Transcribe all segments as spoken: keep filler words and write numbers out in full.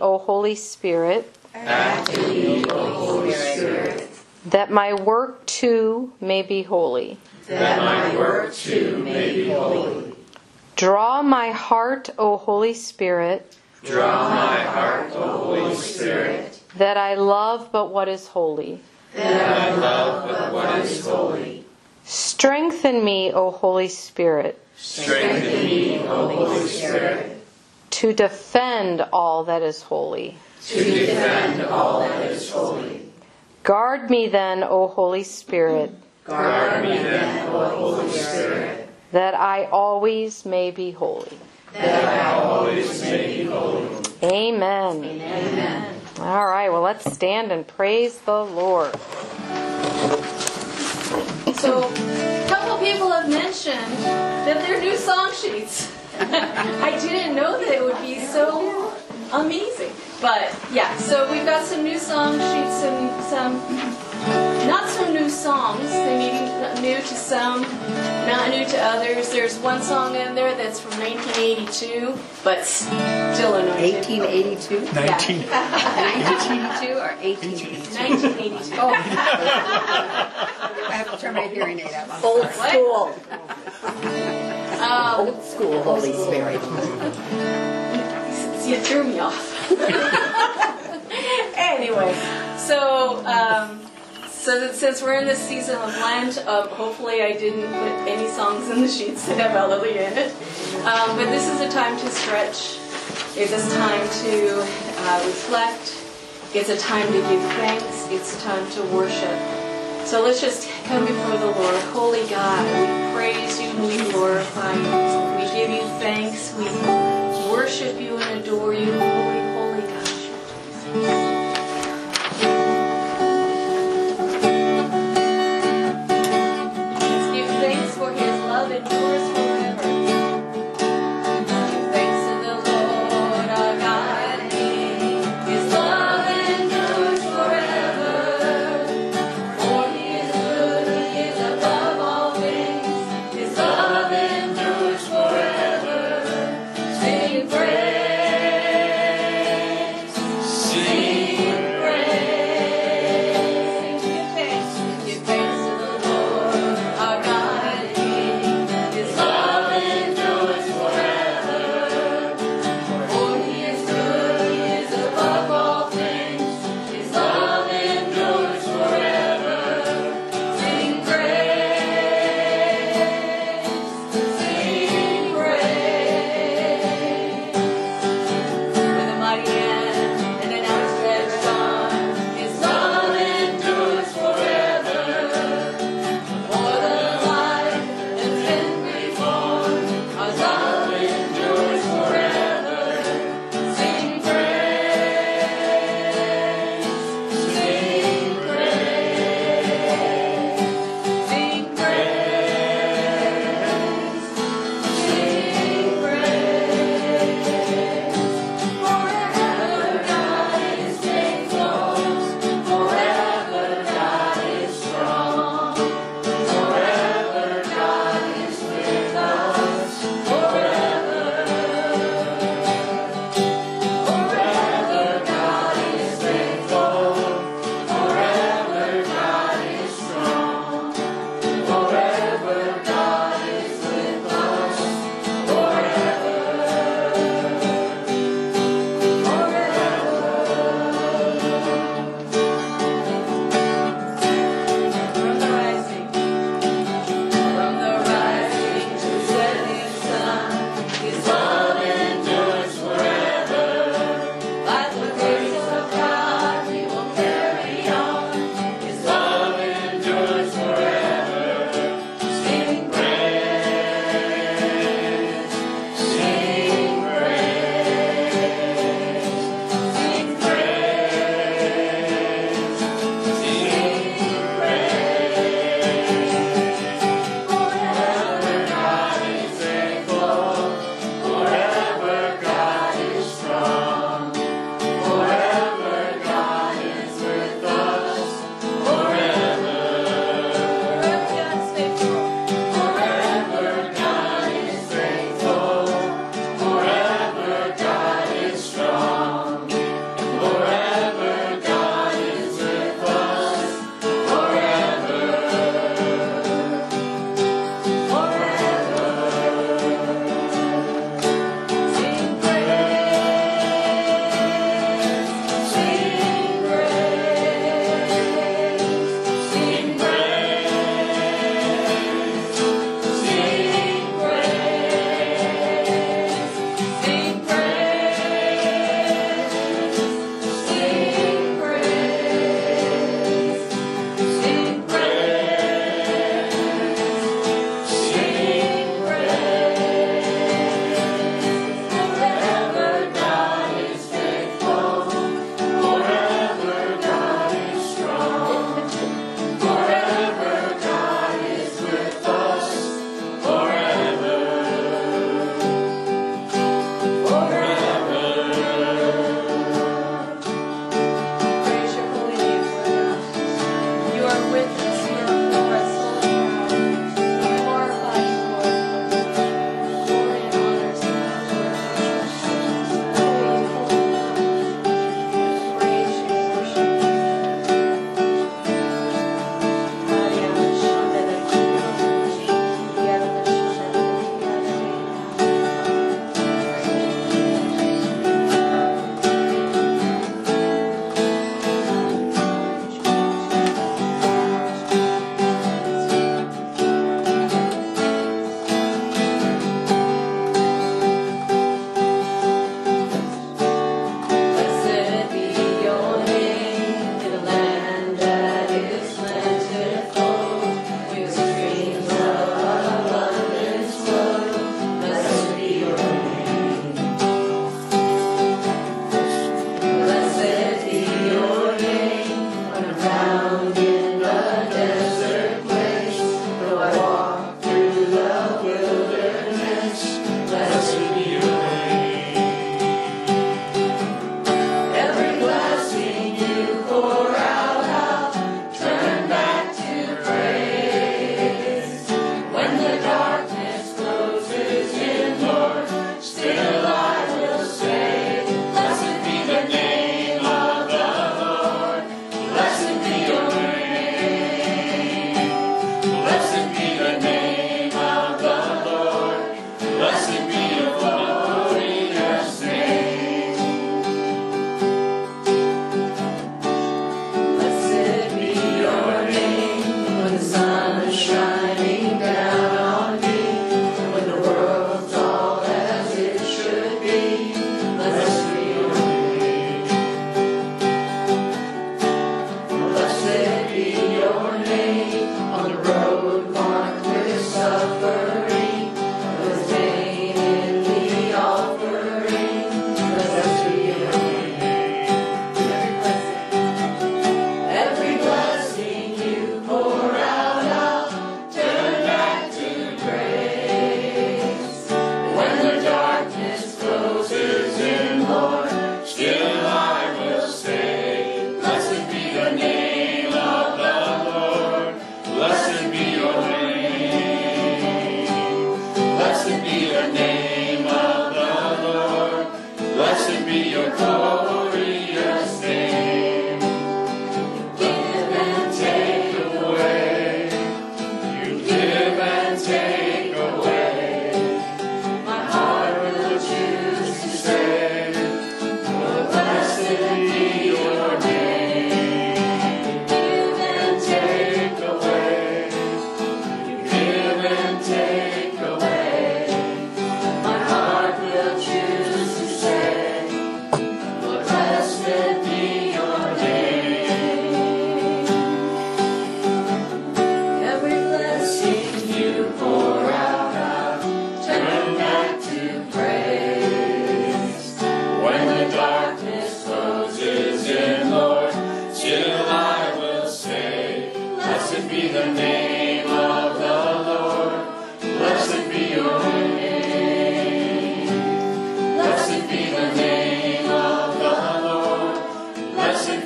O Holy Spirit. Act in me, O Holy Spirit. That my work too may be holy. That my work too may be holy. Draw my heart, O Holy Spirit. Draw my heart, O Holy Spirit. That I love but what is holy. That I love but what is holy. Strengthen me, O Holy Spirit. Strengthen me, O Holy Spirit. To defend all that is holy. To defend all that is holy. Guard me then, O Holy Spirit. Guard me then, O Holy Spirit. That I always may be holy. That I always may be holy. Amen. Amen. All right, well, let's stand and praise the Lord. So, a couple people have mentioned that they're new song sheets. I didn't know that it would be so amazing. But, yeah, so we've got some new song sheets and some not so new songs. They may be new to some, not new to others. There's one song in there that's from nineteen eighty-two, but still anointed. eighteen eighty-two? nineteen nineteen eighty-two or eighteen eighty-two? nineteen eighty-two. Oh. I have to turn my hearing aid up. I'm Old sorry. school. Um, Old school Holy Spirit. You threw me off. Anyway, so um, so that since we're in this season of Lent, um, hopefully I didn't put any songs in the sheets that have Hallelujah in it. Um, but this is a time to stretch. It's a time to uh, reflect. It's a time to give thanks. It's a time to worship. So let's just come before the Lord. Holy God, we praise you and we glorify you. We give you thanks. We worship you and adore you. Holy, holy God. Let's give thanks for his love endures forever. Give thanks to the Lord our God. His love endures forever. For he is good, he is above all things. His love endures forever. Sing praise.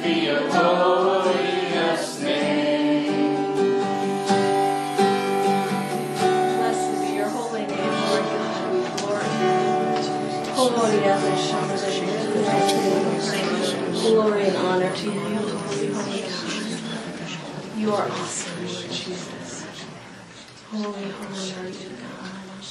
be your glorious name. Blessed be your holy name, Lord God, we glorify you. Holy Glory and honor to you, holy, holy God. You are awesome, Lord Jesus. Holy, holy are you, God.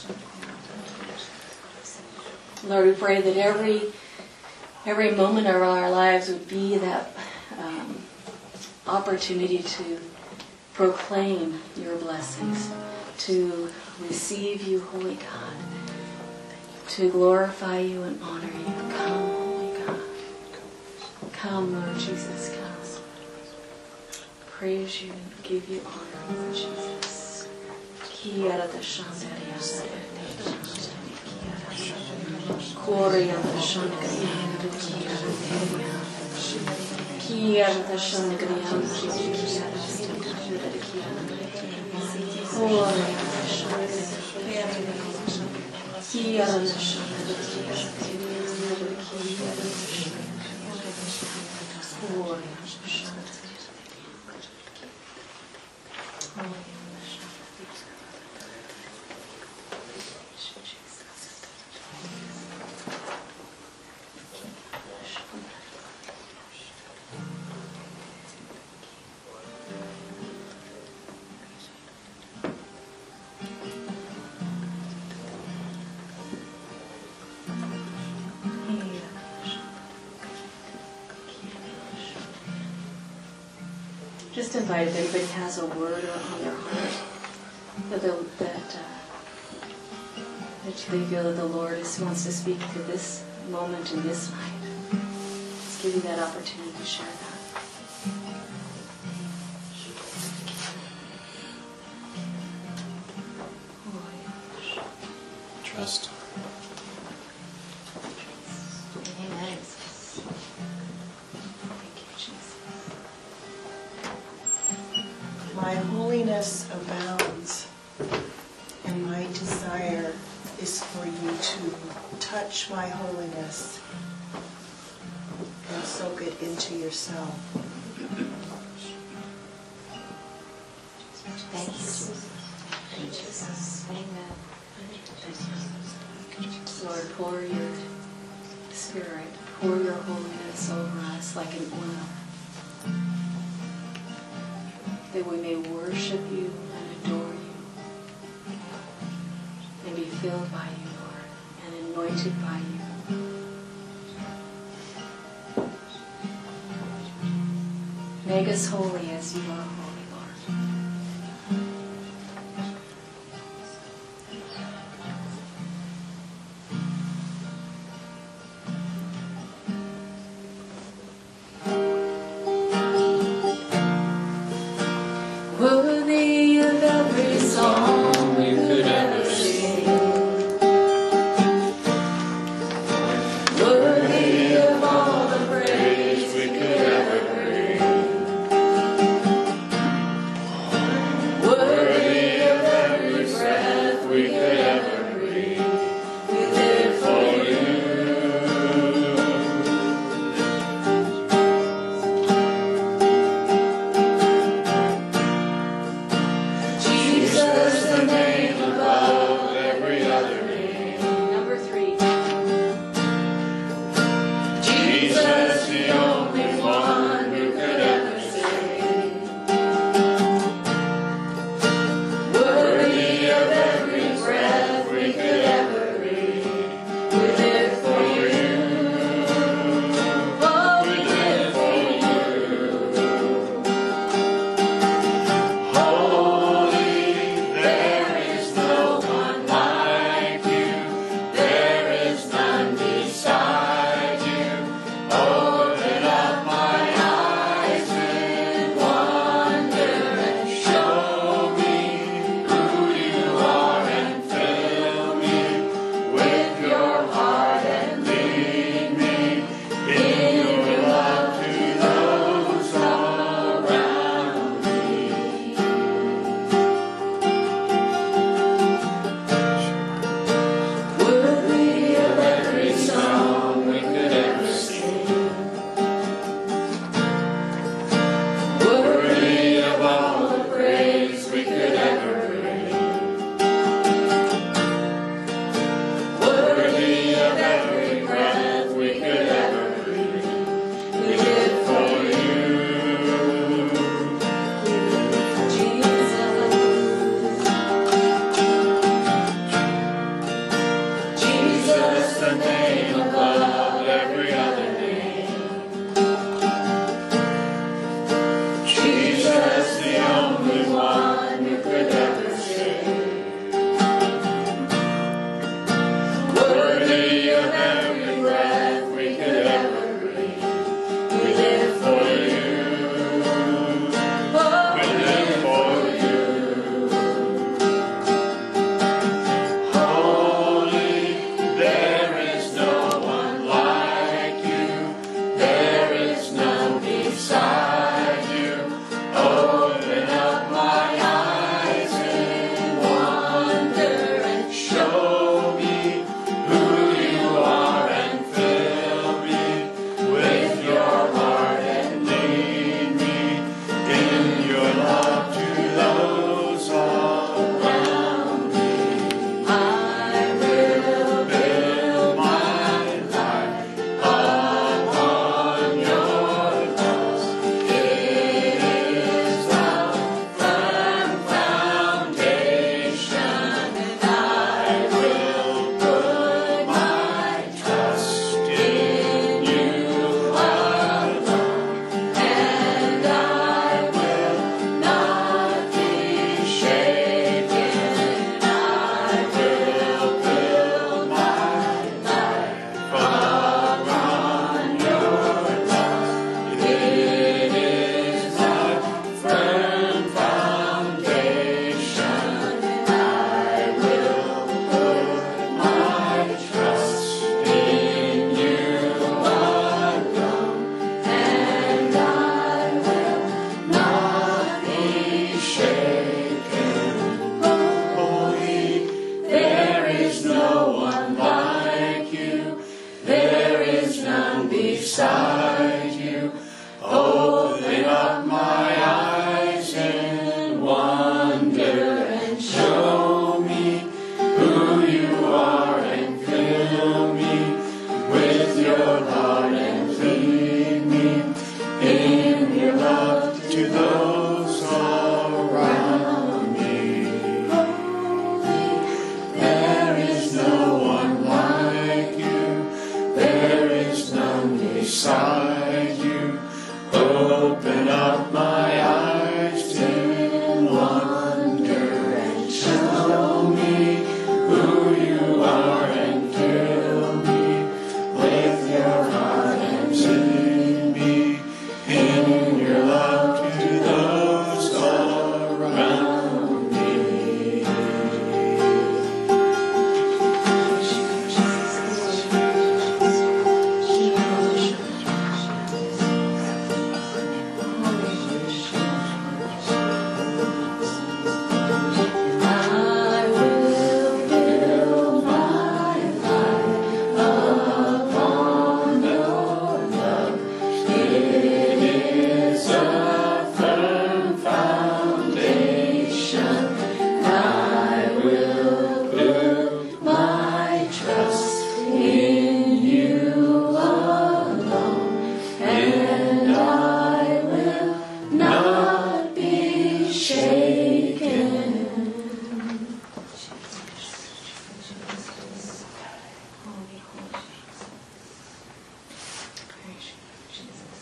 Lord, we pray that every every moment of our lives would be that um, opportunity to proclaim your blessings, to receive you, holy God, to glorify you and honor you. Come, holy God. Come, Lord Jesus, come. Praise you and give you honor, Lord Jesus. Kiara the Shandaria Korea the Shandaria Kiara the Shandaria Korea the Shandaria Kiara the Shandaria Just invite if anybody has a word on their heart that, that, uh, that they feel that the Lord is, wants to speak to this moment and this night. Let's give you that opportunity to share that. Trust. Amen. Thank you, Jesus. My holiness abounds, and my desire is for you to touch my holiness and soak it into yourself. Thank you, Jesus. Thank you, Jesus. Amen. Lord, pour your Spirit, pour your holiness over us like an oil, that we may worship you and adore you, and be filled by you, Lord, and anointed by you. Make us holy as you are holy, Lord. Worthy of every song we could ever sing, worthy of all the praise we could ever bring. beside you. Open up my eyes in wonder and show me who you are and fill me with your heart and lead me in your love to those around me. There is no one like you, there is none beside you. Open up my eyes in wonder and show me who you are and fill me with your heart and lead me in your love to those around me. I will build my life upon your love. It is a firm foundation. I will put my trust in you alone, and I will not be shaken. Holy, holy praise you, Jesus.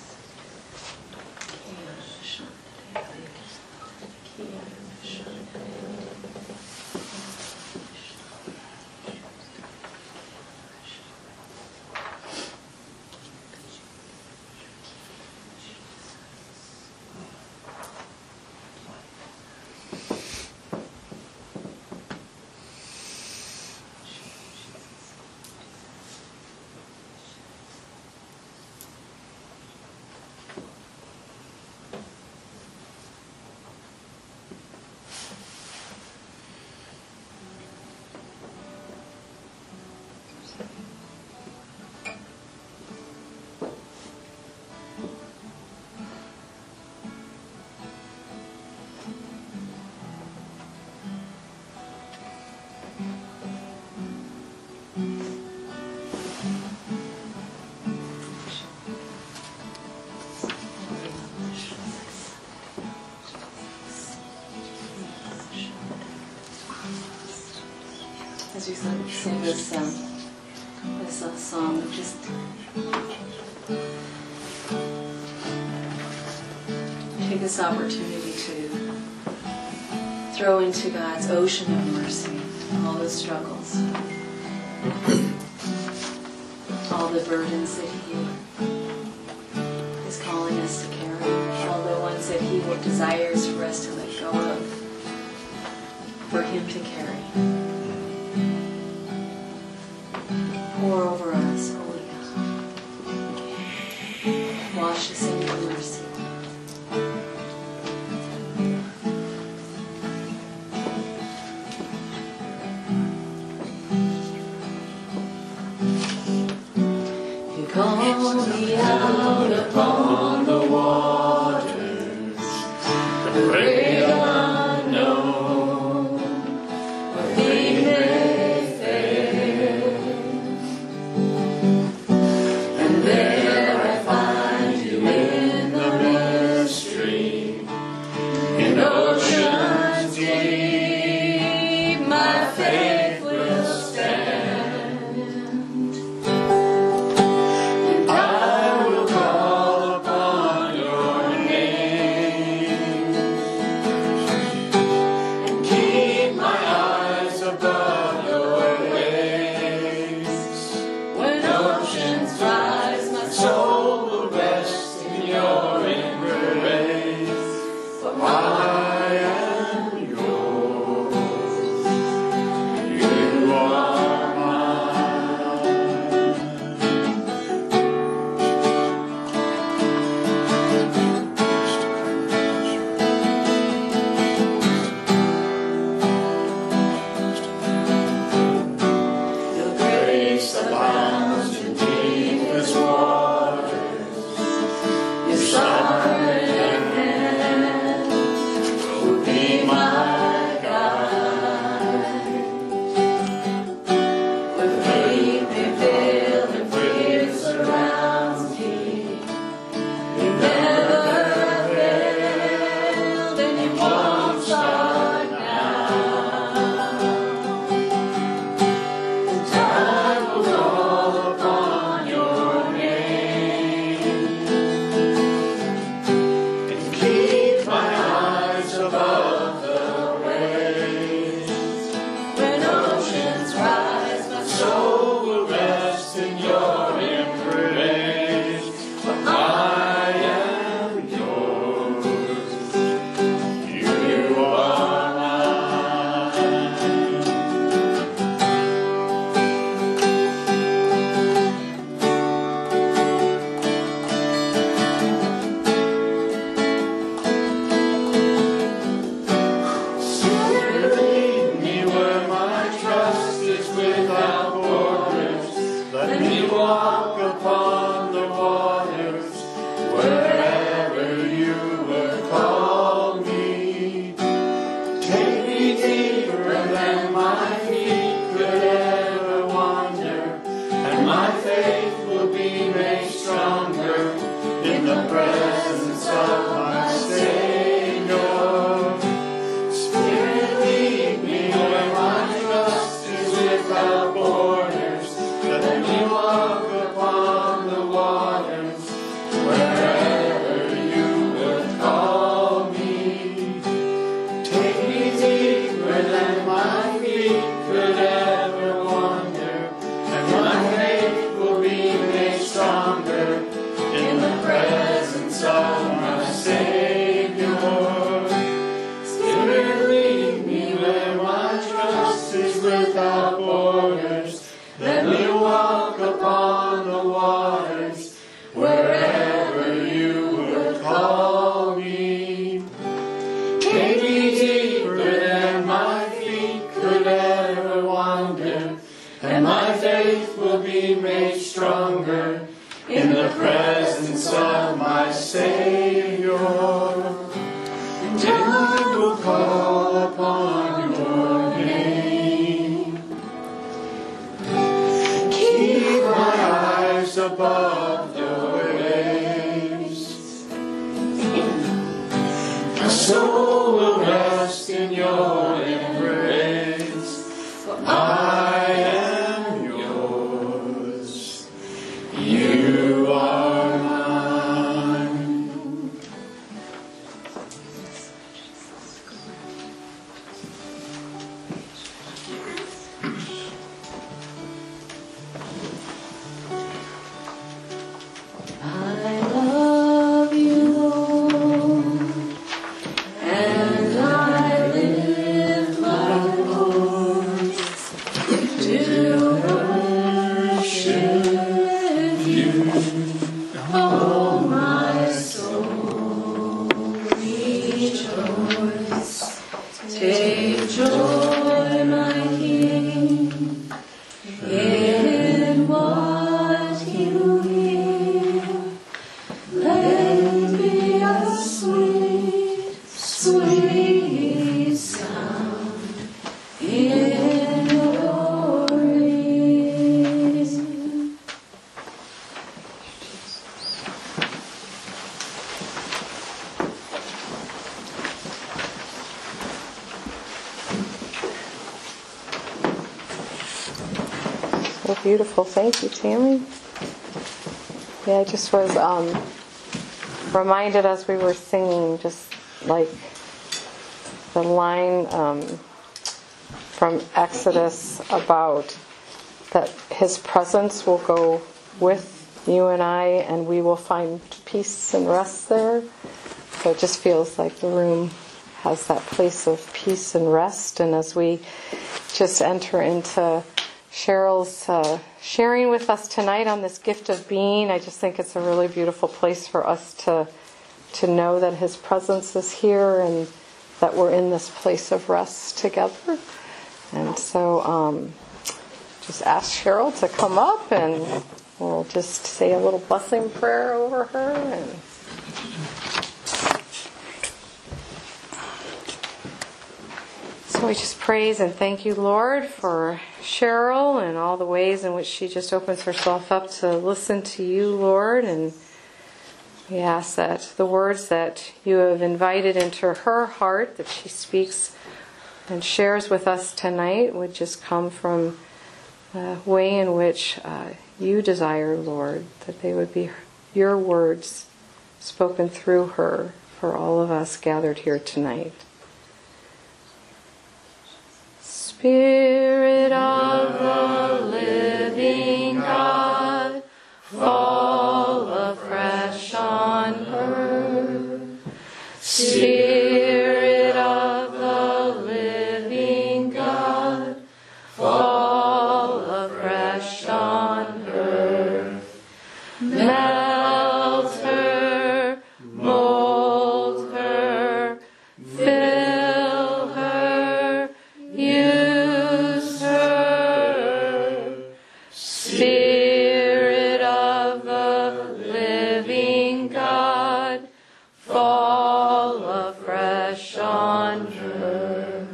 As we sing sing this, um, this uh, song, just take this opportunity to throw into God's ocean of mercy all the struggles, all the burdens that He is calling us to carry, all the ones that He desires for us to let go of, for Him to carry. Pour over us, Holy God. Wash us in your mercy. You call me out upon the waters, the great unknown, where feet may fail. And there I find you in the in the presence of my Savior. Spirit, lead me where my trust is without borders. Let me walk upon the waters wherever you would call me. Take me deeper than my feet could ever wander, and my faith will be made stronger in the presence of my Savior. Spirit, lead me where my trust is without borders. Let me walk upon the waters wherever you would call me. Take me deeper than my feet could ever wander, and my faith will be made stronger in the presence of my Savior. And I will call upon your name. Keep my eyes above the waves. My soul will rest in your embrace. For I am yours. You are mine. I love you, Lord, and I lift my voice to worship you. Oh, my soul, rejoice. Take joy, my King, in what you hear. Let it be a sweet, sweet sound in your ears. So beautiful. Thank you, Tammy. Yeah, I just was um, reminded as we were singing, just like the line um, from Exodus about that His presence will go with you and I, and we will find peace and rest there. So it just feels like the room has that place of peace and rest. And as we just enter into Cheryl's uh, sharing with us tonight on this gift of being, I just think it's a really beautiful place for us to to know that His presence is here and that we're in this place of rest together. And so um, just ask Cheryl to come up and we'll just say a little blessing prayer over her. And so we just praise and thank you, Lord, for Cheryl and all the ways in which she just opens herself up to listen to you, Lord. And we ask that the words that you have invited into her heart, that she speaks and shares with us tonight, would just come from the way in which uh, you desire, Lord, that they would be your words spoken through her for all of us gathered here tonight. Spirit of the living God, fall afresh on her. Spirit of the living God, fall afresh on her. Melt her, mold her, fill her, use her. Spirit of the living God, fall afresh on her.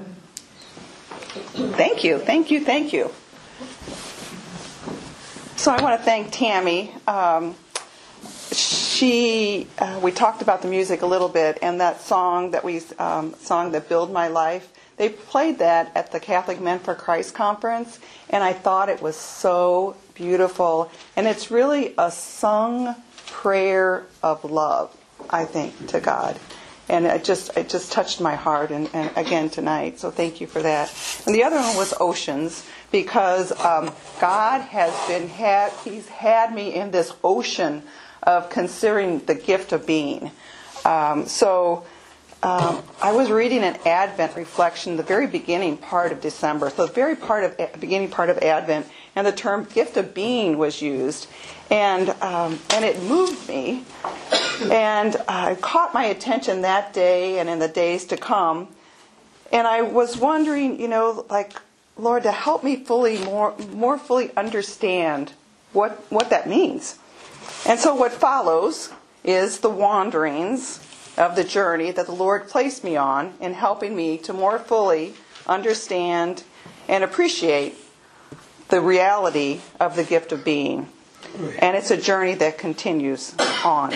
Thank you, thank you, thank you. So I want to thank Tammy. Um, she, uh, we talked about the music a little bit, and that song that we, um, song that Build My Life, they played that at the Catholic Men for Christ conference, and I thought it was so beautiful. And it's really a sung prayer of love, I think, to God. And it just it just touched my heart, and, and again tonight. So thank you for that. And the other one was Oceans, because um, God has been had He's had me in this ocean of considering the gift of being. Um, so um, I was reading an Advent reflection, the very beginning part of December. So the very part of beginning part of Advent, and the term "gift of being" was used, and um, and it moved me. And uh, it caught my attention that day and in the days to come. And I was wondering, you know, like, Lord, to help me fully, more more fully understand what what that means. And so what follows is the wanderings of the journey that the Lord placed me on in helping me to more fully understand and appreciate the reality of the gift of being. And it's a journey that continues on.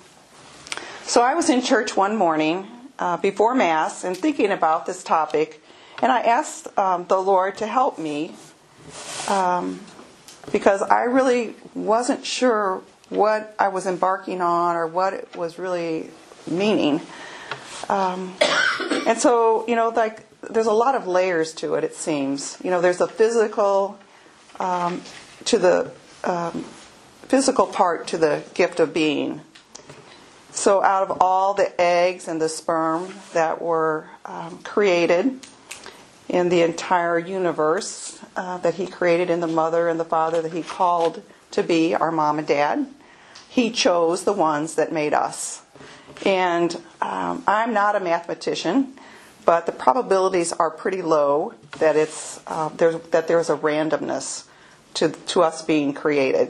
So I was in church one morning uh, before Mass and thinking about this topic, and I asked um, the Lord to help me um, because I really wasn't sure what I was embarking on or what it was really meaning. Um, and so, you know, like there's a lot of layers to it, it seems. You know, there's a physical um, to the um, physical part to the gift of being. So out of all the eggs and the sperm that were um, created in the entire universe uh, that He created in the mother and the father that He called to be our mom and dad, He chose the ones that made us. And um, I'm not a mathematician, but the probabilities are pretty low that it's uh, there's, that there's a randomness to to us being created.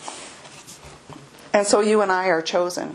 And so you and I are chosen.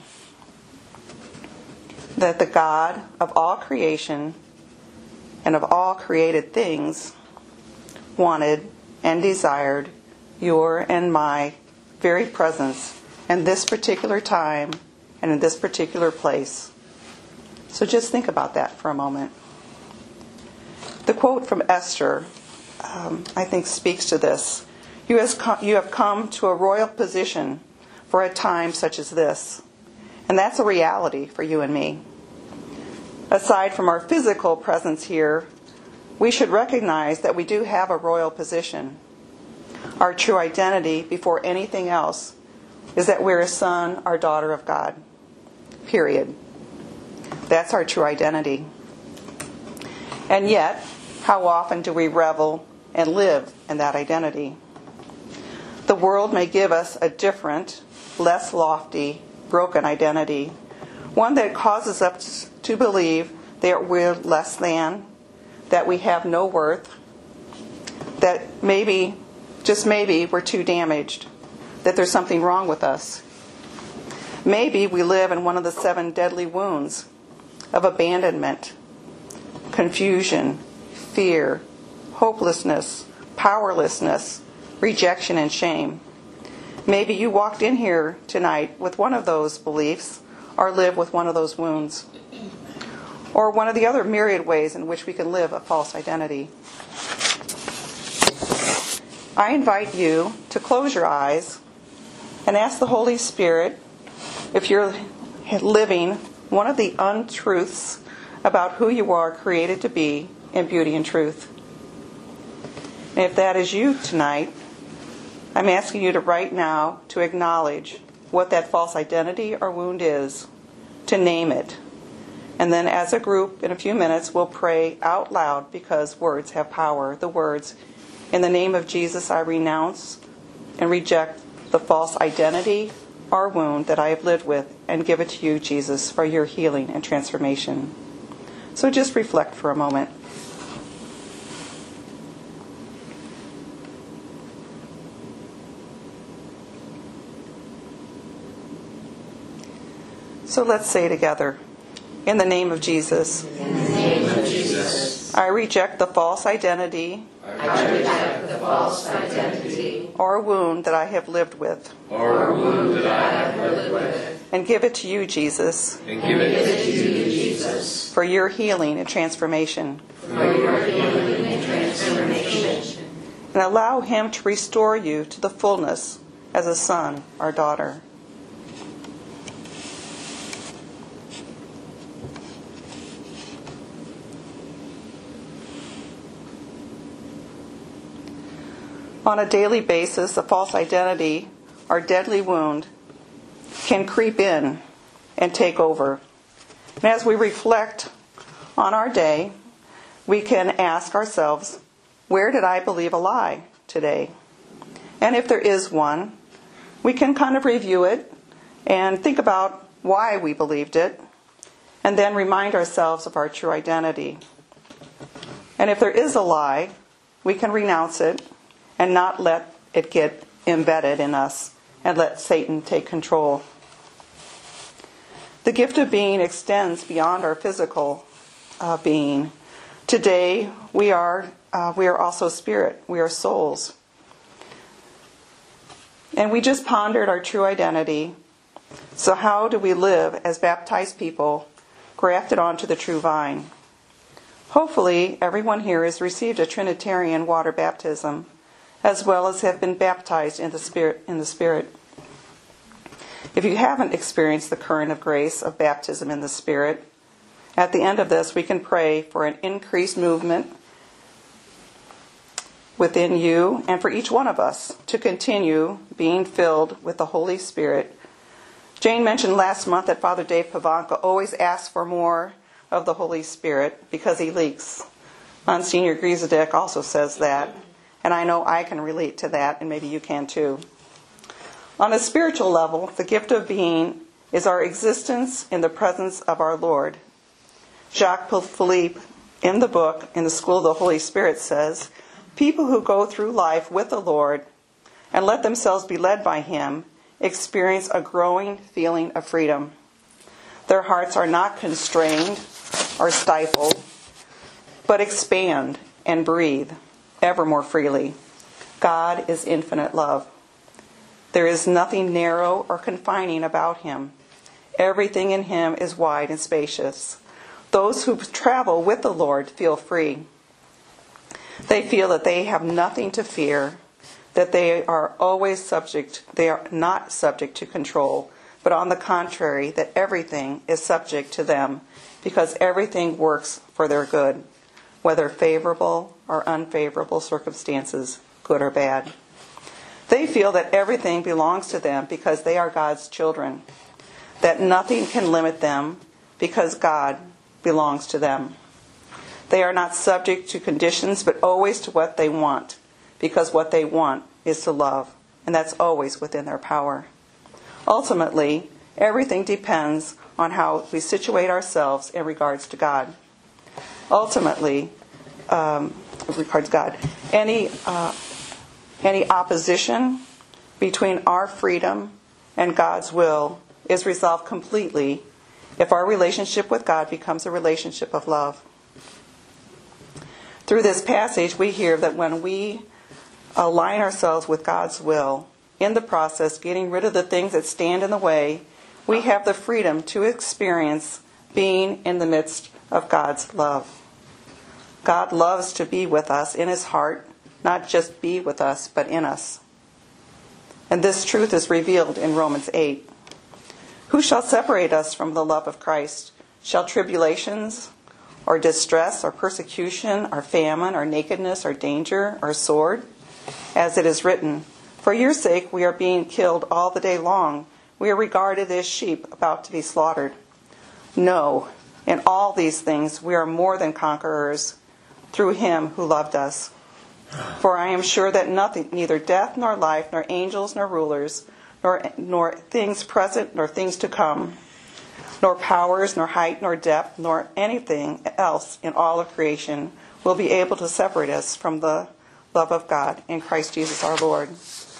That the God of all creation and of all created things wanted and desired your and my very presence in this particular time and in this particular place. So just think about that for a moment. The quote from Esther, um, I think, speaks to this. You, has come, you have come to a royal position for a time such as this. And that's a reality for you and me. Aside from our physical presence here, we should recognize that we do have a royal position. Our true identity, before anything else, is that we're a son or daughter of God. Period. That's our true identity. And yet, how often do we revel and live in that identity? The world may give us a different, less lofty, broken identity, one that causes us to believe that we're less than, that we have no worth, that maybe, just maybe, we're too damaged, that there's something wrong with us. Maybe we live in one of the seven deadly wounds of abandonment, confusion, fear, hopelessness, powerlessness, rejection, and shame. Maybe you walked in here tonight with one of those beliefs or live with one of those wounds, or one of the other myriad ways in which we can live a false identity. I invite you to close your eyes and ask the Holy Spirit if you're living one of the untruths about who you are created to be in beauty and truth. And if that is you tonight, I'm asking you to right now to acknowledge what that false identity or wound is, to name it. And then as a group, in a few minutes, we'll pray out loud because words have power. The words, in the name of Jesus, I renounce and reject the false identity or wound that I have lived with and give it to you, Jesus, for your healing and transformation. So just reflect for a moment. So let's say together, in the name of Jesus. In the name of Jesus. I reject the false identity. I reject the false identity. Or wound that I have lived with. Or wound that I have lived with. and give it to you, Jesus, And give it to you, Jesus, for your healing and transformation. for your healing and transformation. And allow him to restore you to the fullness as a son or daughter. On a daily basis, a false identity or deadly wound can creep in and take over. And as we reflect on our day, we can ask ourselves, where did I believe a lie today? And if there is one, we can kind of review it and think about why we believed it, and then remind ourselves of our true identity. And if there is a lie, we can renounce it and not let it get embedded in us and let Satan take control. The gift of being extends beyond our physical uh, being. Today, we are uh, we are also spirit. We are souls. And we just pondered our true identity. So how do we live as baptized people, grafted onto the true vine? Hopefully, everyone here has received a Trinitarian water baptism, as well as have been baptized in the Spirit. In the Spirit. If you haven't experienced the current of grace of baptism in the Spirit, at the end of this, we can pray for an increased movement within you and for each one of us to continue being filled with the Holy Spirit. Jane mentioned last month that Father Dave Pavanka always asks for more of the Holy Spirit because he leaks. Monsignor Grizadek also says that, and I know I can relate to that, and maybe you can too. On a spiritual level, the gift of being is our existence in the presence of our Lord. Jacques Philippe, in the book, in the School of the Holy Spirit, says, people who go through life with the Lord and let themselves be led by Him experience a growing feeling of freedom. Their hearts are not constrained or stifled, but expand and breathe ever more freely. God is infinite love. There is nothing narrow or confining about Him. Everything in Him is wide and spacious. Those who travel with the Lord feel free. They feel that they have nothing to fear, that they are always subject, they are not subject to control, but on the contrary, that everything is subject to them because everything works for their good, whether favorable or unfavorable circumstances, good or bad. They feel that everything belongs to them because they are God's children, that nothing can limit them because God belongs to them. They are not subject to conditions, but always to what they want, because what they want is to love, and that's always within their power. Ultimately, everything depends on how we situate ourselves in regards to God. Ultimately, um, regards God, any uh, any opposition between our freedom and God's will is resolved completely if our relationship with God becomes a relationship of love. Through this passage, we hear that when we align ourselves with God's will, in the process, getting rid of the things that stand in the way, we have the freedom to experience being in the midst of God's love. God loves to be with us in His heart, not just be with us, but in us. And this truth is revealed in Romans eight. Who shall separate us from the love of Christ? Shall tribulations, or distress, or persecution, or famine, or nakedness, or danger, or sword? As it is written, for your sake we are being killed all the day long. We are regarded as sheep about to be slaughtered. No, in all these things we are more than conquerors through Him who loved us. For I am sure that nothing, neither death nor life, nor angels nor rulers, nor, nor things present nor things to come, nor powers, nor height, nor depth, nor anything else in all of creation will be able to separate us from the love of God in Christ Jesus our Lord.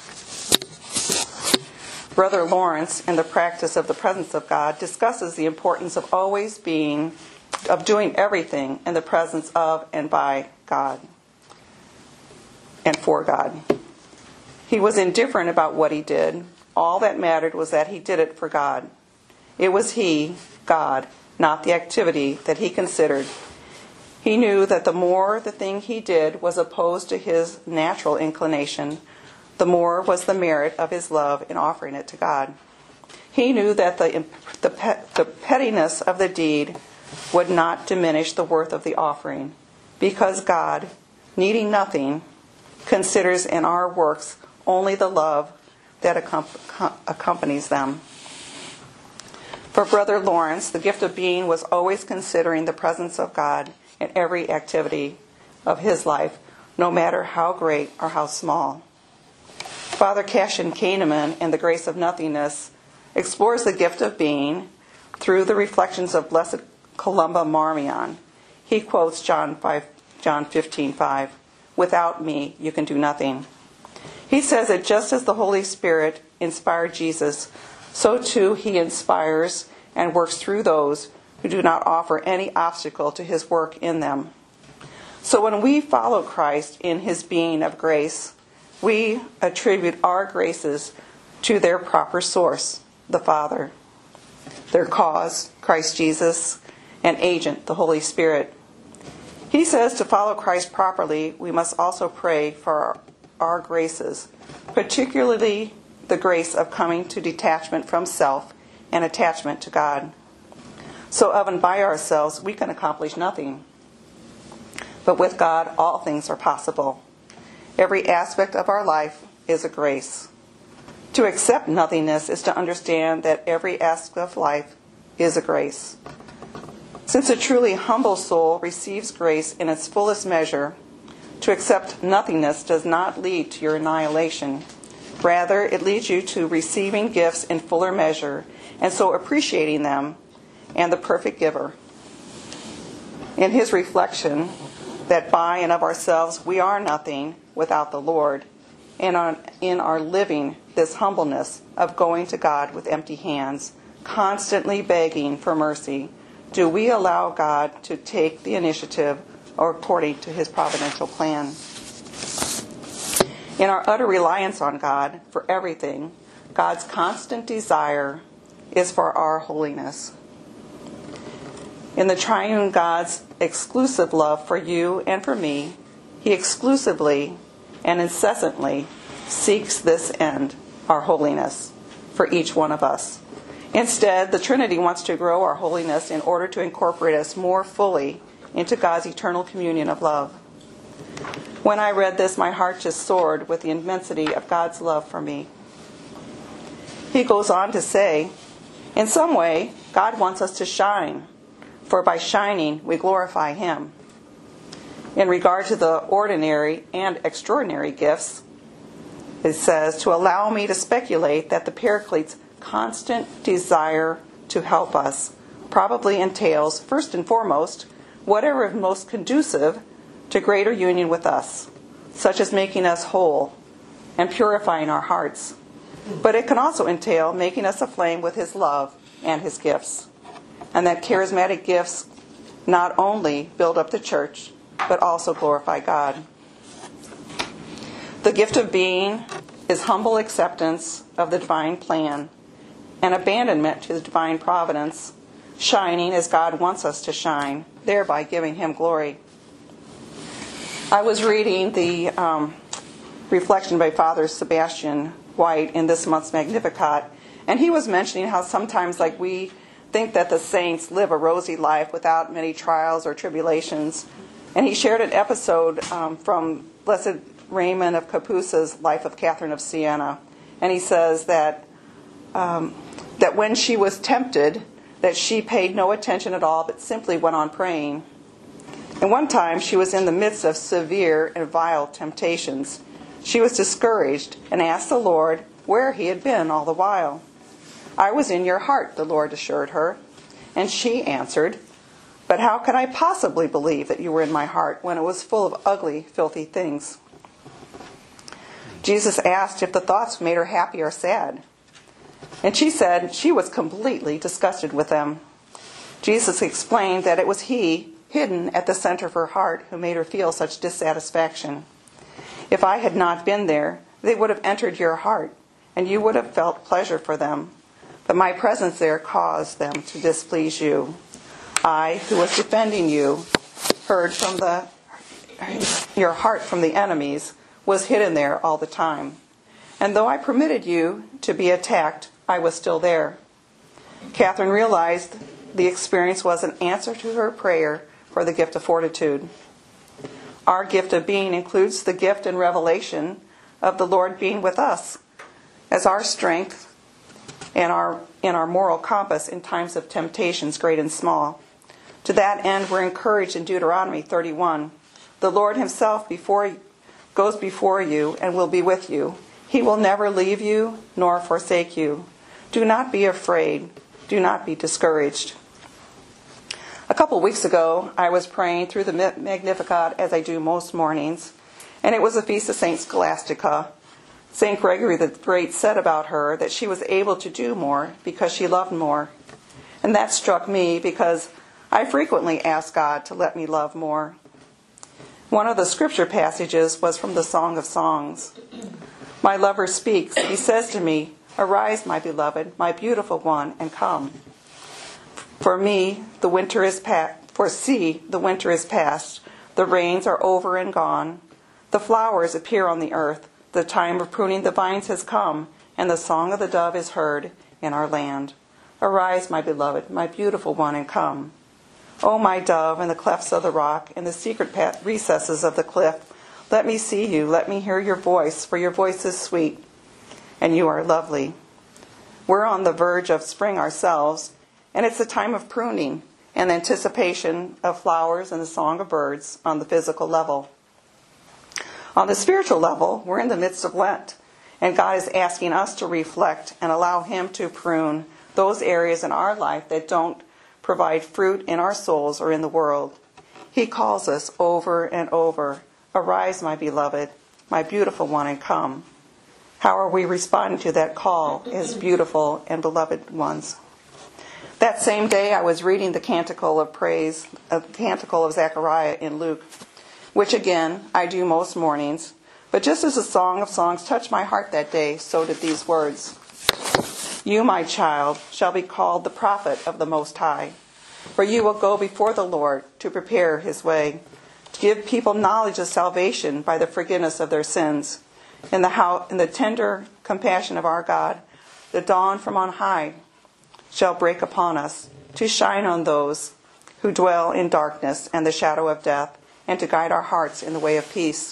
Brother Lawrence, in the practice of the presence of God, discusses the importance of always being, of doing everything in the presence of and by God and for God. He was indifferent about what he did. All that mattered was that he did it for God. It was he, God, not the activity that he considered. He knew that the more the thing he did was opposed to his natural inclination, the more was the merit of his love in offering it to God. He knew that the, the, pet, the pettiness of the deed would not diminish the worth of the offering, because God, needing nothing, considers in our works only the love that accompanies them. For Brother Lawrence, the gift of being was always considering the presence of God in every activity of his life, no matter how great or how small. Father Cassian Kahneman, in The Grace of Nothingness, explores the gift of being through the reflections of Blessed Columba Marmion. He quotes John fifteen five, "Without me, you can do nothing." He says that just as the Holy Spirit inspired Jesus, so too he inspires and works through those who do not offer any obstacle to his work in them. So when we follow Christ in his being of grace, we attribute our graces to their proper source, the Father, their cause, Christ Jesus, and agent, the Holy Spirit. He says to follow Christ properly, we must also pray for our, our graces, particularly the grace of coming to detachment from self and attachment to God. So of and by ourselves, we can accomplish nothing. But with God, all things are possible. Every aspect of our life is a grace. To accept nothingness is to understand that every aspect of life is a grace. Since a truly humble soul receives grace in its fullest measure, to accept nothingness does not lead to your annihilation. Rather, it leads you to receiving gifts in fuller measure, and so appreciating them and the perfect giver. In his reflection that by and of ourselves we are nothing without the Lord, and on, in our living this humbleness of going to God with empty hands, constantly begging for mercy, do we allow God to take the initiative according to his providential plan? In our utter reliance on God for everything, God's constant desire is for our holiness. In the triune God's exclusive love for you and for me, he exclusively and incessantly seeks this end, our holiness, for each one of us. Instead, the Trinity wants to grow our holiness in order to incorporate us more fully into God's eternal communion of love. When I read this, my heart just soared with the immensity of God's love for me. He goes on to say, in some way, God wants us to shine, for by shining, we glorify him. In regard to the ordinary and extraordinary gifts, it says, to allow me to speculate that the Paraclete's constant desire to help us probably entails, first and foremost, whatever is most conducive to greater union with us, such as making us whole and purifying our hearts. But it can also entail making us aflame with his love and his gifts, and that charismatic gifts not only build up the church, but also glorify God. The gift of being is humble acceptance of the divine plan and abandonment to the divine providence, shining as God wants us to shine, thereby giving him glory. I was reading the um, reflection by Father Sebastian White in this month's Magnificat, and he was mentioning how sometimes, like, we think that the saints live a rosy life without many trials or tribulations. And he shared an episode um, from Blessed Raymond of Capusa's Life of Catherine of Siena. And he says that um, that when she was tempted, that she paid no attention at all, but simply went on praying. And one time she was in the midst of severe and vile temptations. She was discouraged and asked the Lord where he had been all the while. I was in your heart, the Lord assured her. And she answered, but how could I possibly believe that you were in my heart when it was full of ugly, filthy things? Jesus asked if the thoughts made her happy or sad. And she said she was completely disgusted with them. Jesus explained that it was he, hidden at the center of her heart, who made her feel such dissatisfaction. If I had not been there, they would have entered your heart, and you would have felt pleasure for them. but my presence there caused them to displease you. I, who was defending you, heard from the your heart from the enemies, was hidden there all the time. And though I permitted you to be attacked, I was still there. Catherine realized the experience was an answer to her prayer for the gift of fortitude. Our gift of being includes the gift and revelation of the Lord being with us as our strength and our in our moral compass in times of temptations, great and small. To that end, we're encouraged in Deuteronomy thirty-one. The Lord himself before, goes before you and will be with you. He will never leave you nor forsake you. Do not be afraid. Do not be discouraged. A couple weeks ago, I was praying through the Magnificat as I do most mornings, and it was the feast of Saint Scholastica. Saint Gregory the Great said about her that she was able to do more because she loved more. And that struck me because I frequently ask God to let me love more. One of the scripture passages was from the Song of Songs. My lover speaks. He says to me, "Arise, my beloved, my beautiful one, and come. For me, the winter is past. For see, the winter is past. The rains are over and gone. The flowers appear on the earth. The time of pruning the vines has come, and the song of the dove is heard in our land. Arise, my beloved, my beautiful one, and come. O my dove, in the clefts of the rock, in the secret recesses of the cliff, let me see you, let me hear your voice, for your voice is sweet, and you are lovely." We're on the verge of spring ourselves, and it's a time of pruning and anticipation of flowers and the song of birds on the physical level. On the spiritual level, we're in the midst of Lent, and God is asking us to reflect and allow him to prune those areas in our life that don't provide fruit in our souls or in the world. He calls us over and over, "Arise, my beloved, my beautiful one, and come." How are we responding to that call as beautiful and beloved ones? That same day, I was reading the Canticle of Praise, a Canticle of Zechariah in Luke, which again, I do most mornings. But just as the Song of Songs touched my heart that day, so did these words. "You, my child, shall be called the prophet of the Most High, for you will go before the Lord to prepare his way, to give people knowledge of salvation by the forgiveness of their sins. In the, how, in the tender compassion of our God, the dawn from on high shall break upon us, to shine on those who dwell in darkness and the shadow of death, and to guide our hearts in the way of peace."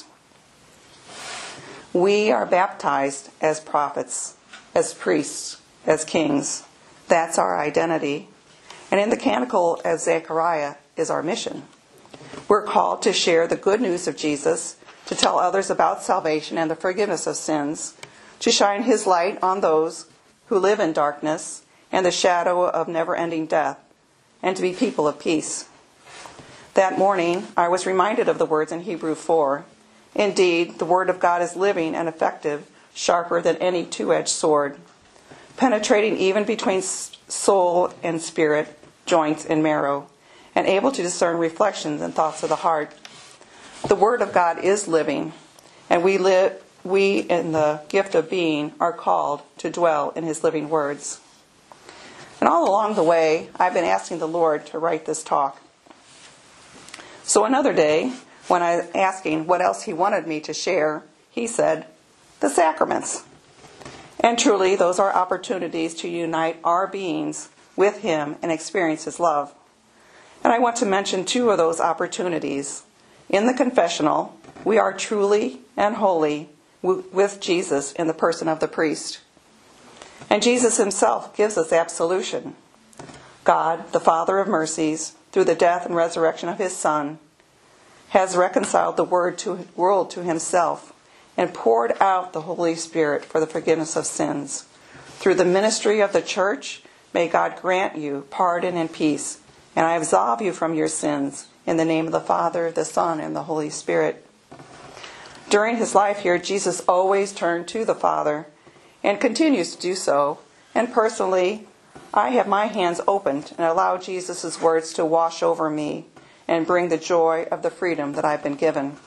We are baptized as prophets, as priests, as kings. That's our identity. And in the Canticle of Zechariah is our mission. We're called to share the good news of Jesus, to tell others about salvation and the forgiveness of sins, to shine his light on those who live in darkness and the shadow of never-ending death, and to be people of peace. That morning, I was reminded of the words in Hebrews four. Indeed, the word of God is living and effective, sharper than any two-edged sword, penetrating even between soul and spirit, joints and marrow, and able to discern reflections and thoughts of the heart. The Word of God is living, and we live, we in the gift of being are called to dwell in his living words. And all along the way, I've been asking the Lord to write this talk. So another day, when I was asking what else he wanted me to share, he said, "The sacraments." And truly, those are opportunities to unite our beings with him and experience his love. And I want to mention two of those opportunities. In the confessional, we are truly and wholly with Jesus in the person of the priest. And Jesus himself gives us absolution. God, the Father of mercies, through the death and resurrection of his Son, has reconciled the word to, world to himself and poured out the Holy Spirit for the forgiveness of sins. Through the ministry of the church, may God grant you pardon and peace, and I absolve you from your sins, in the name of the Father, the Son, and the Holy Spirit. During his life here, Jesus always turned to the Father and continues to do so. And personally, I have my hands opened and allow Jesus' words to wash over me and bring the joy of the freedom that I've been given.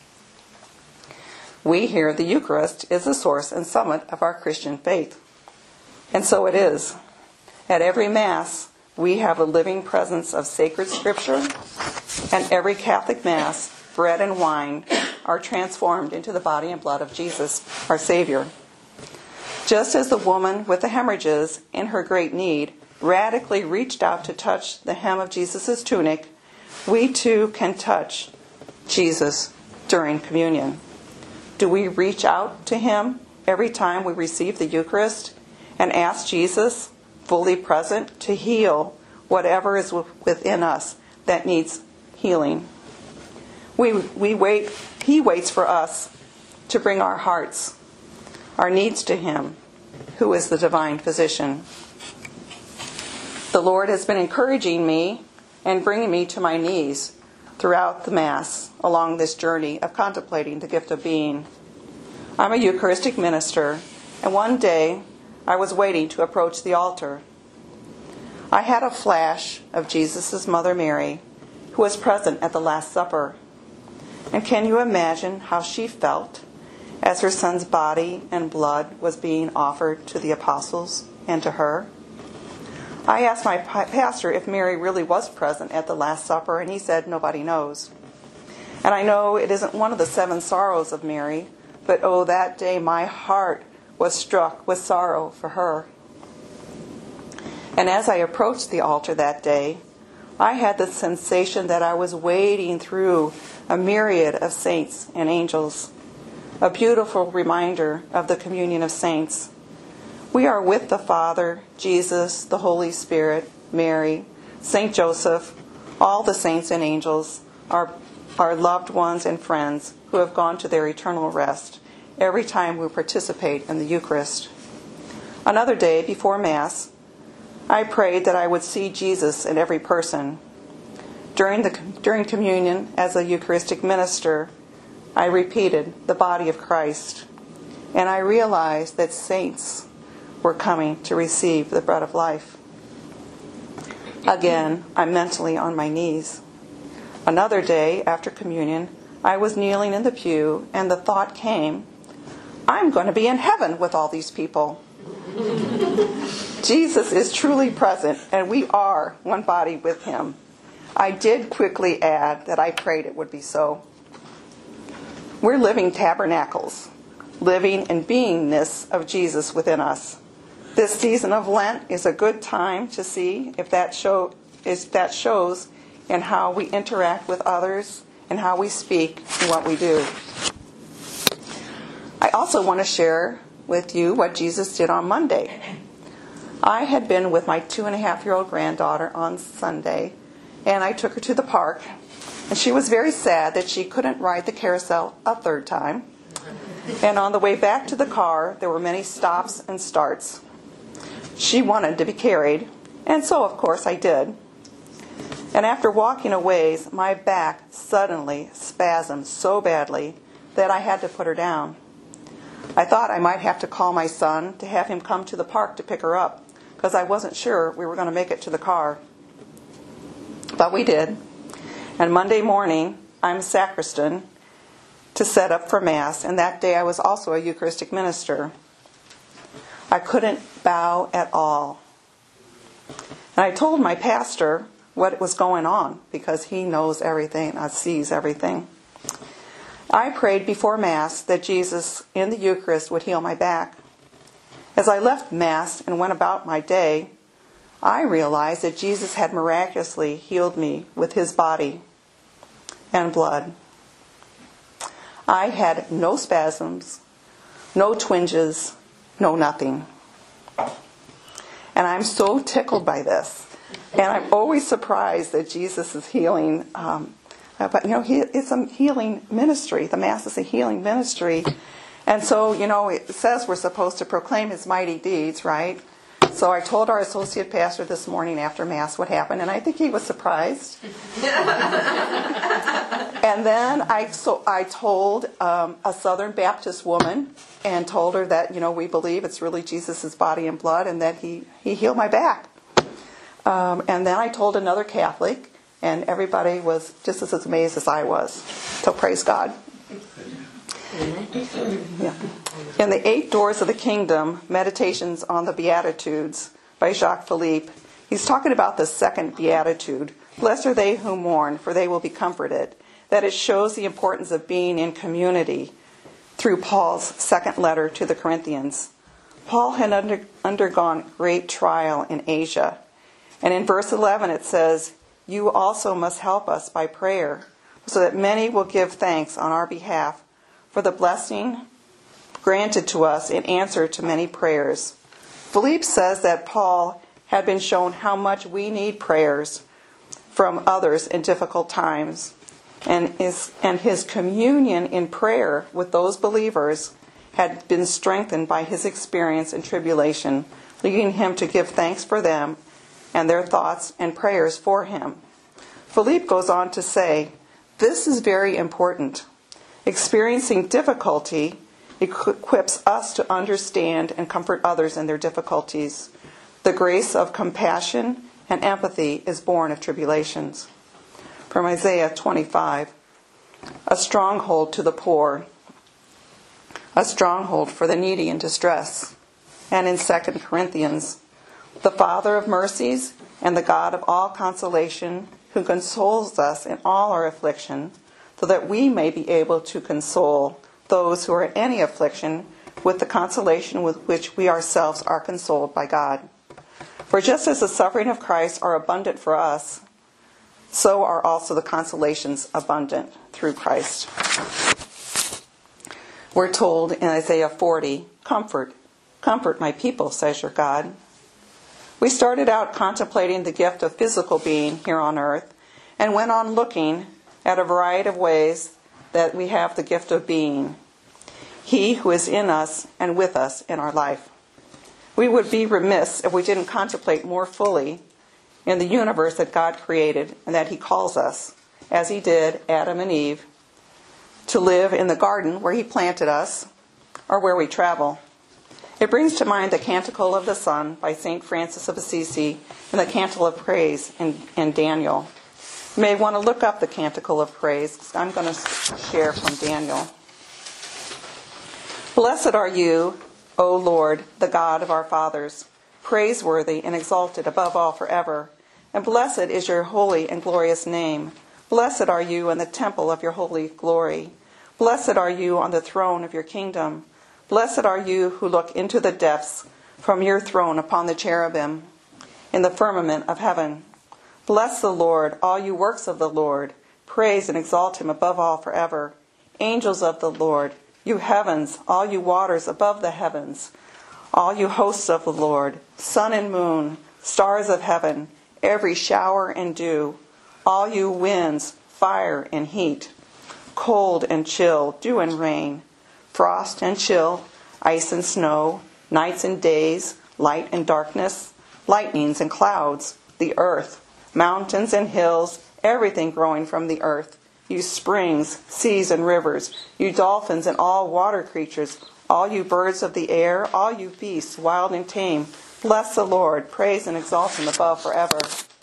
We hear the Eucharist is the source and summit of our Christian faith. And so it is. At every Mass, we have a living presence of sacred Scripture, and every Catholic Mass, bread and wine are transformed into the body and blood of Jesus, our Savior. Just as the woman with the hemorrhages, in her great need, radically reached out to touch the hem of Jesus' tunic, we too can touch Jesus during communion. Do we reach out to Him every time we receive the Eucharist and ask Jesus, fully present, to heal whatever is within us that needs healing? We, we wait, He waits for us to bring our hearts, our needs to Him, who is the divine physician. The Lord has been encouraging me and bringing me to my knees throughout the Mass along this journey of contemplating the gift of being. I'm a Eucharistic minister, and one day I was waiting to approach the altar. I had a flash of Jesus' Mother Mary, who was present at the Last Supper. And can you imagine how she felt as her son's body and blood was being offered to the apostles and to her? I asked my pastor if Mary really was present at the Last Supper, and he said nobody knows. And I know it isn't one of the seven sorrows of Mary, but oh, that day my heart was struck with sorrow for her. And as I approached the altar that day, I had the sensation that I was wading through a myriad of saints and angels, a beautiful reminder of the communion of saints. We are with the Father, Jesus, the Holy Spirit, Mary, Saint Joseph, all the saints and angels, our, our loved ones and friends who have gone to their eternal rest every time we participate in the Eucharist. Another day before Mass, I prayed that I would see Jesus in every person. During the during communion as a Eucharistic minister, I repeated the body of Christ, and I realized that saints were coming to receive the bread of life. Again, I'm mentally on my knees. Another day after communion, I was kneeling in the pew, and the thought came, I'm going to be in heaven with all these people. Jesus is truly present, and we are one body with Him. I did quickly add that I prayed it would be so. We're living tabernacles, living in beingness of Jesus within us. This season of Lent is a good time to see if that show if that shows in how we interact with others and how we speak and what we do. I also want to share with you what Jesus did on Monday. I had been with my two and a half year old granddaughter on Sunday, and I took her to the park, and she was very sad that she couldn't ride the carousel a third time. And on the way back to the car, there were many stops and starts. She wanted to be carried, and so of course I did. And after walking a ways, my back suddenly spasmed so badly that I had to put her down. I thought I might have to call my son to have him come to the park to pick her up, because I wasn't sure we were going to make it to the car. But we did. And Monday morning, I'm sacristan to set up for Mass, and that day I was also a Eucharistic minister. I couldn't bow at all. And I told my pastor what was going on, because he knows everything, uh, sees everything. I prayed before Mass that Jesus in the Eucharist would heal my back. As I left Mass and went about my day, I realized that Jesus had miraculously healed me with His body and blood. I had no spasms, no twinges, no nothing. And I'm so tickled by this. And I'm always surprised that Jesus is healing. Um, but, you know, he, it's a healing ministry. The Mass is a healing ministry. And so, you know, it says we're supposed to proclaim His mighty deeds, right? So I told our associate pastor this morning after Mass what happened, and I think he was surprised. And then I so I told um, a Southern Baptist woman and told her that, you know, we believe it's really Jesus' body and blood, and that he, he healed my back. Um, and then I told another Catholic, and everybody was just as amazed as I was. So praise God. Yeah. In the Eight Doors of the Kingdom, Meditations on the Beatitudes, by Jacques Philippe. He's talking about the second beatitude. Blessed are they who mourn, for they will be comforted. That it shows the importance of being in community through Paul's second letter to the Corinthians. Paul had under, undergone great trial in Asia. And in verse eleven it says, "You also must help us by prayer, so that many will give thanks on our behalf for the blessing granted to us in answer to many prayers." Philippe says that Paul had been shown how much we need prayers from others in difficult times. And his, and his communion in prayer with those believers had been strengthened by his experience in tribulation, leading him to give thanks for them and their thoughts and prayers for him. Philippe goes on to say, this is very important. Experiencing difficulty equips us to understand and comfort others in their difficulties. The grace of compassion and empathy is born of tribulations. From Isaiah twenty-five, a stronghold to the poor, a stronghold for the needy in distress. And in Second Corinthians, the Father of mercies and the God of all consolation, who consoles us in all our affliction, so that we may be able to console those who are in any affliction with the consolation with which we ourselves are consoled by God. For just as the suffering of Christ are abundant for us, so are also the consolations abundant through Christ. We're told in Isaiah forty, "Comfort, comfort my people, says your God." We started out contemplating the gift of physical being here on earth and went on looking at a variety of ways that we have the gift of being. He who is in us and with us in our life. We would be remiss if we didn't contemplate more fully in the universe that God created and that he calls us, as he did Adam and Eve, to live in the garden where he planted us or where we travel. It brings to mind the Canticle of the Sun by Saint Francis of Assisi and the Canticle of Praise in, in Daniel. You may want to look up the Canticle of Praise. I'm going to share from Daniel. Blessed are you, O Lord, the God of our fathers, praiseworthy and exalted above all forever. And blessed is your holy and glorious name. Blessed are you in the temple of your holy glory. Blessed are you on the throne of your kingdom. Blessed are you who look into the depths from your throne upon the cherubim in the firmament of heaven. Bless the Lord, all you works of the Lord. Praise and exalt him above all forever. Angels of the Lord, you heavens, all you waters above the heavens, all you hosts of the Lord, sun and moon, stars of heaven, every shower and dew, all you winds, fire and heat, cold and chill, dew and rain, frost and chill, ice and snow, nights and days, light and darkness, lightnings and clouds, the earth, mountains and hills, everything growing from the earth, you springs, seas and rivers, you dolphins and all water creatures, all you birds of the air, all you beasts, wild and tame, bless the Lord, praise and exalt him above forever.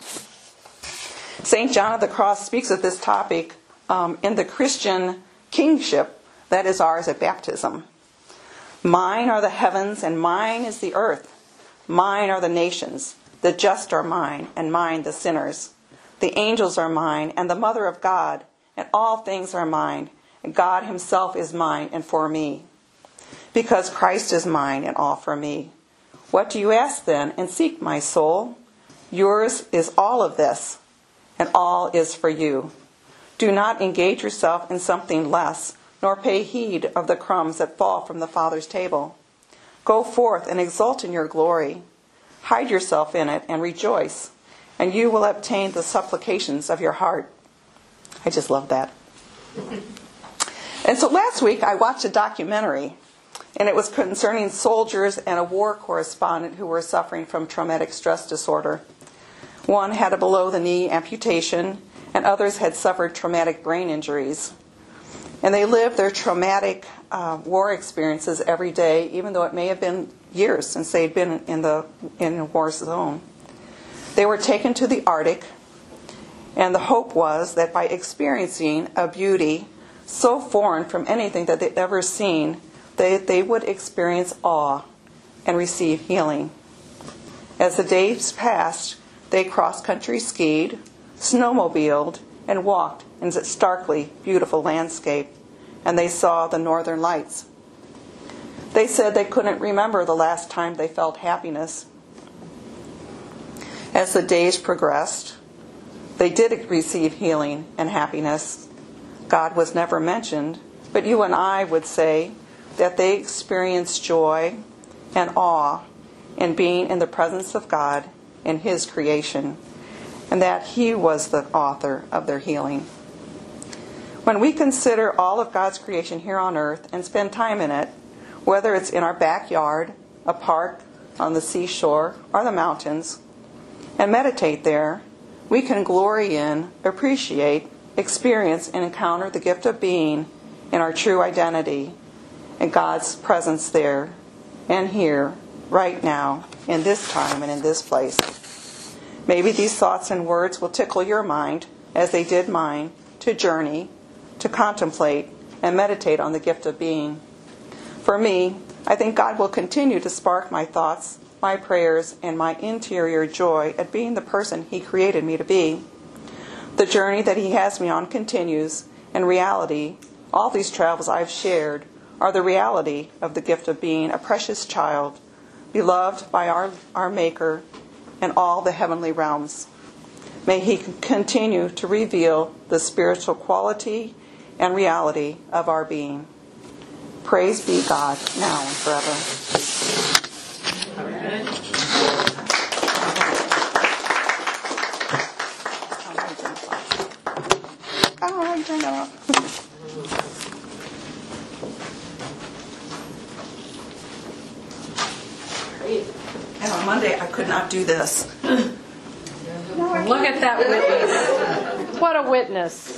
Saint John of the Cross speaks of this topic um, in the Christian kingship that is ours at baptism. Mine are the heavens and mine is the earth. Mine are the nations. The just are mine and mine the sinners. The angels are mine and the mother of God, and all things are mine. And God himself is mine and for me. Because Christ is mine and all for me. What do you ask then and seek, my soul? Yours is all of this, and all is for you. Do not engage yourself in something less, nor pay heed of the crumbs that fall from the Father's table. Go forth and exult in your glory. Hide yourself in it and rejoice, and you will obtain the supplications of your heart. I just love that. And so last week I watched a documentary, and it was concerning soldiers and a war correspondent who were suffering from traumatic stress disorder. One had a below-the-knee amputation, and others had suffered traumatic brain injuries. And they lived their traumatic uh, war experiences every day, even though it may have been years since they'd been in the in a war zone. They were taken to the Arctic, and the hope was that by experiencing a beauty so foreign from anything that they'd ever seen, they, they would experience awe and receive healing. As the days passed, they cross-country skied, snowmobiled, and walked in a starkly beautiful landscape, and they saw the northern lights. They said they couldn't remember the last time they felt happiness. As the days progressed, they did receive healing and happiness. God was never mentioned, but you and I would say that they experienced joy and awe in being in the presence of God in His creation, and that He was the author of their healing. When we consider all of God's creation here on earth and spend time in it, whether it's in our backyard, a park, on the seashore, or the mountains, and meditate there, we can glory in, appreciate, experience, and encounter the gift of being in our true identity, and God's presence there and here, right now, in this time and in this place. Maybe these thoughts and words will tickle your mind, as they did mine, to journey, to contemplate, and meditate on the gift of being. For me, I think God will continue to spark my thoughts, my prayers, and my interior joy at being the person He created me to be. The journey that He has me on continues. In reality, all these travels I've shared are the reality of the gift of being a precious child, beloved by our, our Maker and all the heavenly realms. May He continue to reveal the spiritual quality and reality of our being. Praise be God, now and forever. Oh, I turned it off. And on Monday, I could not do this. Look at that witness. What a witness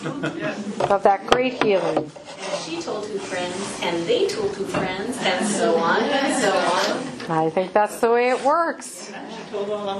of that great healing. She told two friends, and they told two friends, and so on and so on. I think that's the way it works. She told all of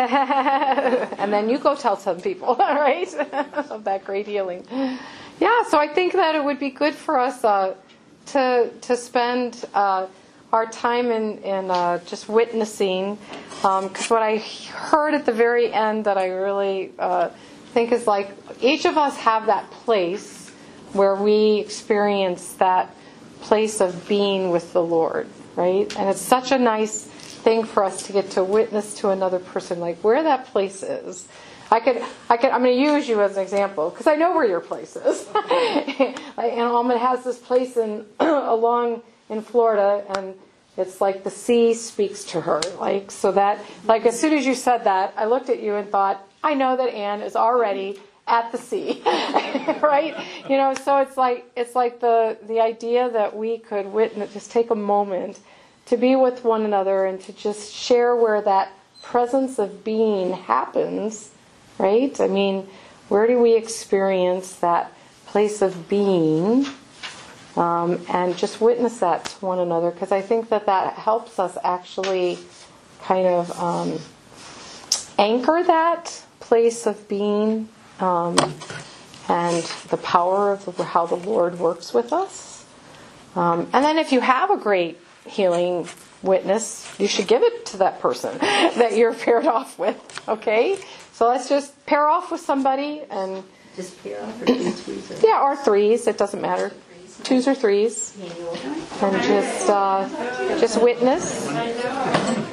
us. And then you go tell some people, right? Of that great healing. Yeah, so I think that it would be good for us uh, to to spend uh, our time in, in uh, just witnessing. Because um, what I heard at the very end that I really uh, think is like, each of us have that place where we experience that place of being with the Lord, right? And it's such a nice thing for us to get to witness to another person, like where that place is. I could, I could, I'm going to use you as an example because I know where your place is. And Alma has this place in along in Florida, and it's like the sea speaks to her. Like so that, like as soon as you said that, I looked at you and thought, I know that Anne is already at the sea, right? You know, so it's like it's like the the idea that we could witness, just take a moment to be with one another and to just share where that presence of being happens, right? I mean, where do we experience that place of being? Um, and just witness that to one another, because I think that that helps us actually kind of um, anchor that place of being um, and the power of the, how the Lord works with us. Um, and then if you have a great healing witness, you should give it to that person that you're paired off with, okay? So let's just pair off with somebody and... Just pair off or twos? Yeah, or threes, it doesn't matter. Twos or threes, and just uh, just witness.